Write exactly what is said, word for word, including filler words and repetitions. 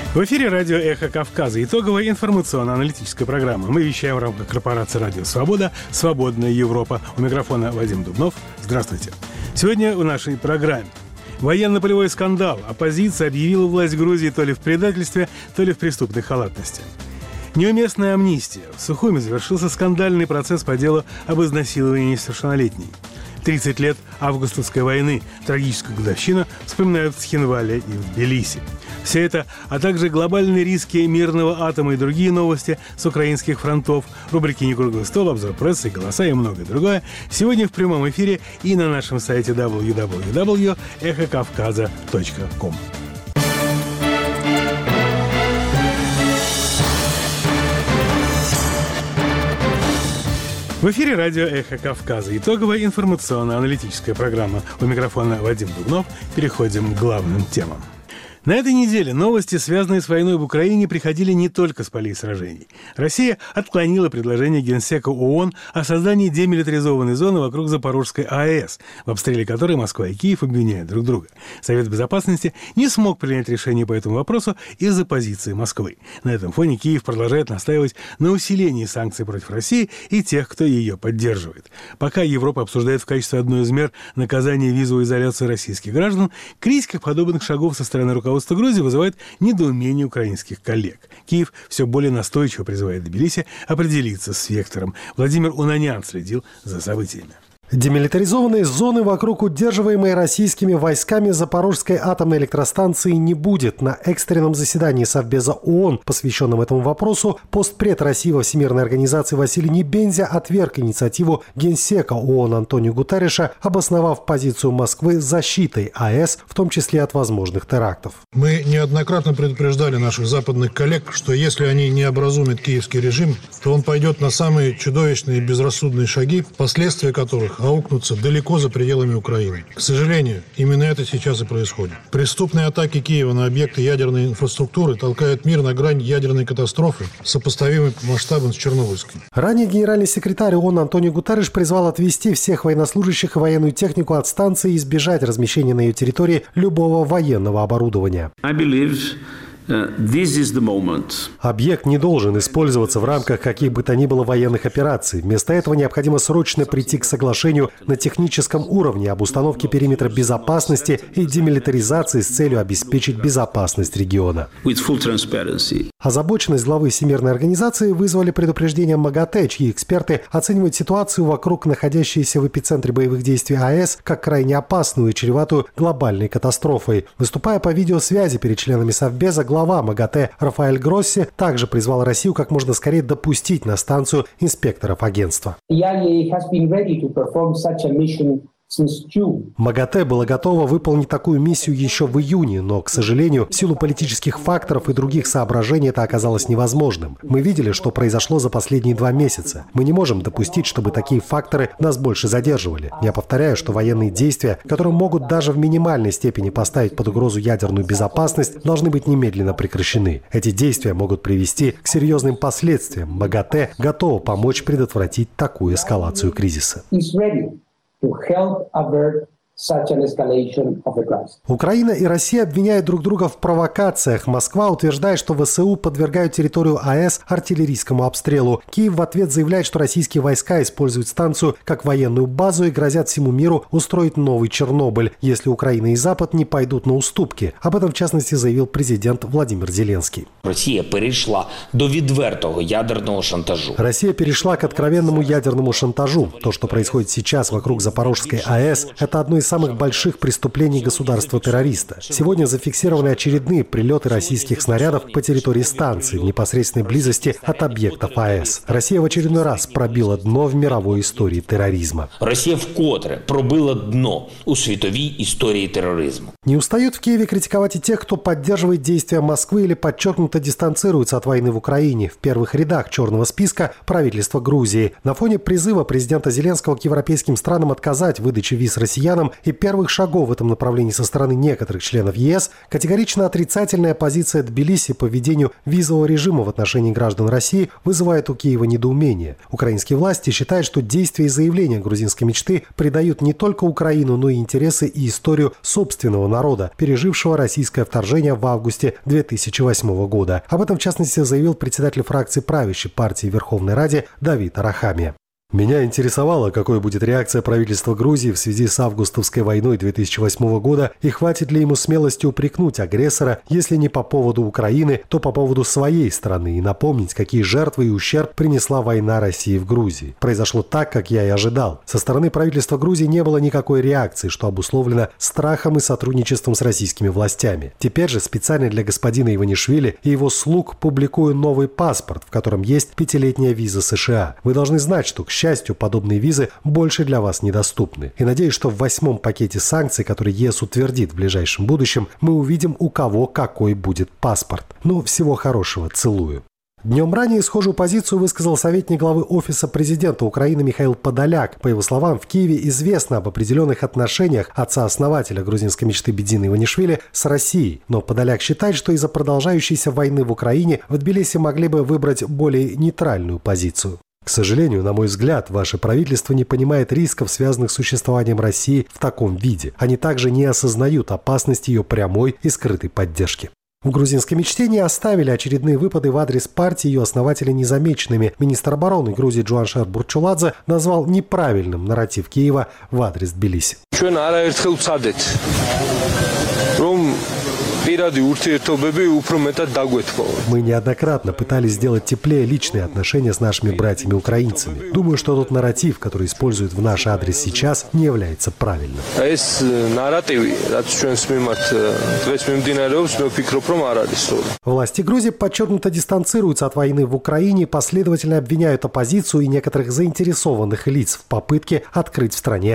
В эфире радио «Эхо Кавказа». Итоговая информационно-аналитическая программа. Мы вещаем в рамках корпорации «Радио Свобода», «Свободная Европа». У микрофона Вадим Дубнов. Здравствуйте. Сегодня в нашей программе военно-полевой скандал. Оппозиция объявила власть Грузии то ли в предательстве, то ли в преступной халатности. Неуместная амнистия. В Сухуми завершился скандальный процесс по делу об изнасиловании несовершеннолетней. тридцать лет августовской войны, трагическую годовщину вспоминают в Цхинвале и в Тбилиси. Все это, а также глобальные риски мирного атома и другие новости с украинских фронтов, рубрики «Не круглый стол», обзор прессы, голоса и многое другое сегодня в прямом эфире и на нашем сайте дабл ю дабл ю дабл ю точка эхо кавказа точка ком. В эфире радио «Эхо Кавказа». Итоговая информационно-аналитическая программа. У микрофона Вадим Дубнов. Переходим к главным темам. На этой неделе новости, связанные с войной в Украине, приходили не только с полей сражений. Россия отклонила предложение Генсека ООН о создании демилитаризованной зоны вокруг Запорожской АЭС, в обстреле которой Москва и Киев обвиняют друг друга. Совет Безопасности не смог принять решение по этому вопросу из-за позиции Москвы. На этом фоне Киев продолжает настаивать на усилении санкций против России и тех, кто ее поддерживает. Пока Европа обсуждает в качестве одной из мер наказания визовой изоляции российских граждан, критика подобных шагов со стороны руководства Руководство Грузии вызывает недоумение украинских коллег. Киев все более настойчиво призывает Тбилиси определиться с вектором. Владимир Унанян следил за событиями. Демилитаризованной зоны вокруг удерживаемой российскими войсками Запорожской атомной электростанции не будет. На экстренном заседании Совбеза ООН, посвященном этому вопросу, постпред России во Всемирной организации Василий Небензя отверг инициативу генсека ООН Антонио Гутерреша, обосновав позицию Москвы защитой АЭС, в том числе от возможных терактов. Мы неоднократно предупреждали наших западных коллег, что если они не образумят киевский режим, то он пойдет на самые чудовищные и безрассудные шаги, последствия которых аукнутся далеко за пределами Украины. К сожалению, именно это сейчас и происходит. Преступные атаки Киева на объекты ядерной инфраструктуры толкают мир на грань ядерной катастрофы, сопоставимой по масштабам с Чернобыльской. Ранее генеральный секретарь ООН Антонио Гутерреш призвал отвести всех военнослужащих и военную технику от станции и избежать размещения на ее территории любого военного оборудования. I believe This is the moment. Объект не должен использоваться в рамках каких бы то ни было военных операций. Вместо этого необходимо срочно прийти к соглашению на техническом уровне об установке периметра безопасности и демилитаризации с целью обеспечить безопасность региона. With full transparency. Озабоченность главы Всемирной организации вызвали предупреждение МАГАТЭ, чьи эксперты оценивают ситуацию вокруг находящейся в эпицентре боевых действий АЭС как крайне опасную и чреватую глобальной катастрофой. Выступая по видеосвязи перед членами Совбеза, глава МАГАТЭ Рафаэль Гросси также призвал Россию как можно скорее допустить на станцию инспекторов агентства. МАГАТЭ было готово выполнить такую миссию еще в июне, но, к сожалению, в силу политических факторов и других соображений это оказалось невозможным. Мы видели, что произошло за последние два месяца. Мы не можем допустить, чтобы такие факторы нас больше задерживали. Я повторяю, что военные действия, которые могут даже в минимальной степени поставить под угрозу ядерную безопасность, должны быть немедленно прекращены. Эти действия могут привести к серьезным последствиям. МАГАТЭ готово помочь предотвратить такую эскалацию кризиса. To help avert such an escalation of the crisis. Украина и Россия обвиняют друг друга в провокациях. Москва утверждает, что ВСУ подвергают территорию АЭС артиллерийскому обстрелу. Киев в ответ заявляет, что российские войска используют станцию как военную базу и грозят всему миру устроить новый Чернобыль, если Украина и Запад не пойдут на уступки. Об этом, в частности, заявил президент Владимир Зеленский. Россия перешла до відвертого ядерного шантажу. Россия перешла к откровенному ядерному шантажу. То, что происходит сейчас вокруг Запорожской АЭС, это одно из самых больших преступлений государства-террориста. Сегодня зафиксированы очередные прилеты российских снарядов по территории станции в непосредственной близости от объектов АЭС. Россия в очередной раз пробила дно в мировой истории терроризма. Россия вкотре пробила дно у світовій історії терроризму. Не устают в Киеве критиковать и тех, кто поддерживает действия Москвы или подчеркнуто дистанцируется от войны в Украине. В первых рядах черного списка правительства Грузии. На фоне призыва президента Зеленского к европейским странам отказать в выдаче виз россиянам Западом и первых шагов в этом направлении со стороны некоторых членов ЕС, категорично отрицательная позиция Тбилиси по введению визового режима в отношении граждан России вызывает у Киева недоумение. Украинские власти считают, что действия и заявления грузинской мечты предают не только Украину, но и интересы и историю собственного народа, пережившего российское вторжение в августе две тысячи восьмого года. Об этом, в частности, заявил председатель фракции правящей партии в Верховной Раде Давид Арахамия. Меня интересовало, какой будет реакция правительства Грузии в связи с августовской войной две тысячи восьмого года и хватит ли ему смелости упрекнуть агрессора, если не по поводу Украины, то по поводу своей страны и напомнить, какие жертвы и ущерб принесла война России в Грузии. Произошло так, как я и ожидал. Со стороны правительства Грузии не было никакой реакции, что обусловлено страхом и сотрудничеством с российскими властями. Теперь же специально для господина Иванишвили и его слуг публикую новый паспорт, в котором есть пятилетняя виза США. Вы должны знать, что, к К счастью, подобные визы больше для вас недоступны. И надеюсь, что в восьмом пакете санкций, который ЕС утвердит в ближайшем будущем, мы увидим, у кого какой будет паспорт. Ну, всего хорошего. Целую. Днем ранее схожую позицию высказал советник главы Офиса президента Украины Михаил Подоляк. По его словам, в Киеве известно об определенных отношениях отца-основателя грузинской мечты Бедзина Иванишвили с Россией. Но Подоляк считает, что из-за продолжающейся войны в Украине в Тбилиси могли бы выбрать более нейтральную позицию. К сожалению, на мой взгляд, ваше правительство не понимает рисков, связанных с существованием России в таком виде. Они также не осознают опасности ее прямой и скрытой поддержки. В грузинской мечте не оставили очередные выпады в адрес партии ее основателя незамеченными. Министр обороны Грузии Джуаншар Бурчуладзе назвал неправильным нарратив Киева в адрес Тбилиси. Мы неоднократно пытались сделать теплее личные отношения с нашими братьями-украинцами. Думаю, что тот нарратив, который используют в наш адрес сейчас, не является правильным. Власти Грузии подчеркнуто дистанцируются от войны в Украине и последовательно обвиняют оппозицию и некоторых заинтересованных лиц в попытке открыть в стране